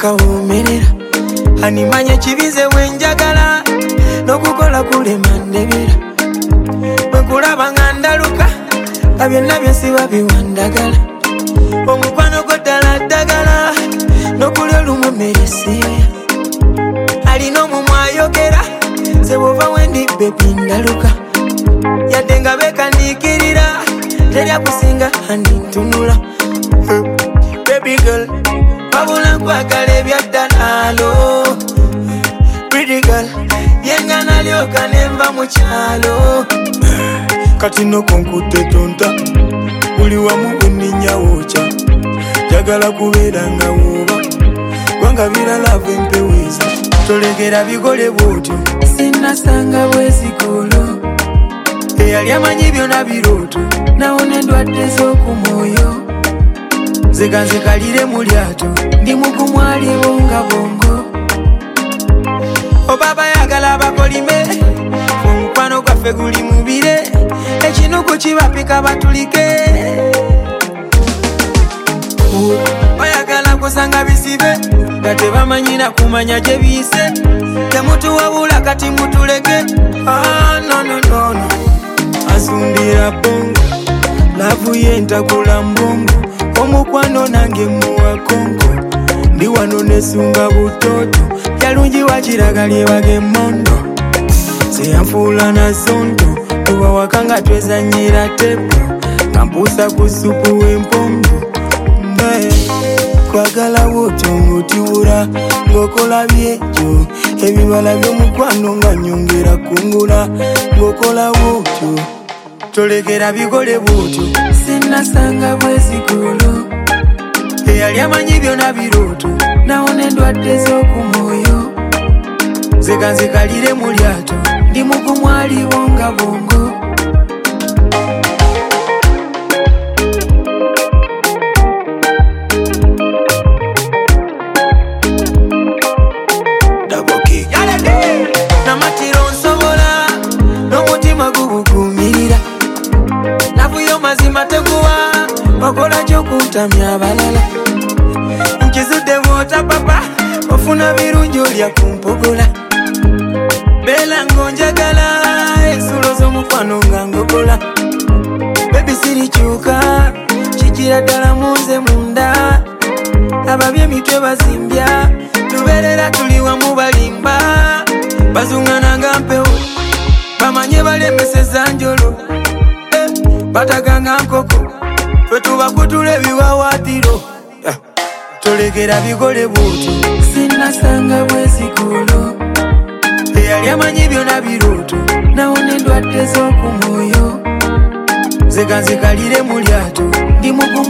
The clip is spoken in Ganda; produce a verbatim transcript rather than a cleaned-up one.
akawumerera animanye kibize wenjagala nokukola kulema ndebera bwekulaba nga ndaluka nga byonna byesiba biwandagala omukwano gwo ddala ddagala nokuli olumu mmere siyoya alina omumwa ayogera ze bwova wendi bebi ndaluka yadde nga beekaniikirira teryakusinga anintunula baby girl wabula nkwagala ebyaddalaalo pretty girl yenga nalyoka nenva mu kyalo kati nokonkutte tonta buli wamu bwenninya wokya njagala kubeera nga woba kubanga biralava empeweeza tolekera bigole bwotyo sinasanga bwezigolo eyali amanyi byonna birooto nawona endwadde z'okumwoyo nzeka nzekalire mu lyato ndi mugumwaliwo nga bongo obaba yagala abakolime omukwano gwaffe guli mubire ekinuku kibapika batulike oyagala kusanga bisibe nga tebamanyina kumanya gye biyise temutuwabula kati mutuleke ah, no, no, no, no. Asundira bongo lavu yentakula mbongo omukwano nange muwa kongo ndi wano nesunga butoto yalungi wakiraga lyebage mondo seyanfuula na zonto kuba wakanga twezanyira tepo kampusa ku supu w'empombo kwagala wotyo ng'otiwula ng'okola byekyo ebibala by'omukwano nga nyongera kungula ng'okola wotyo tolekera bigole bwotyo sinasanga bwezigolo eyali amanyi byonna birooto nawona endwadde z'okumwoyo nzeka nzekalire mu lyato ndi mugumwaliwo nga bongo namatiro nsobola n'omutima gubugumirira navuyo mazima teguwa wakola kyokuntamya abalala nkizudde bwota papa ofuna birungi olya kumpogola beera ngonjagala ensulo z'omukwano nga ngogola bebi sirikyuka kikira ddala munze munda ababye emitwe bazimbya tubeerera tuli wamu balimba bazungana nga mpewo bamanye balemeseza njolo eh, bataganga nkoko ffe tubakutula ebiwawaatiro yeah. Tolekera bigole bwotyo sinasanga bwezigolo eyali amanyi byonna birooto nawona endwadde z'okumwoyo nzeka nzekalire mu lyato ndi mugu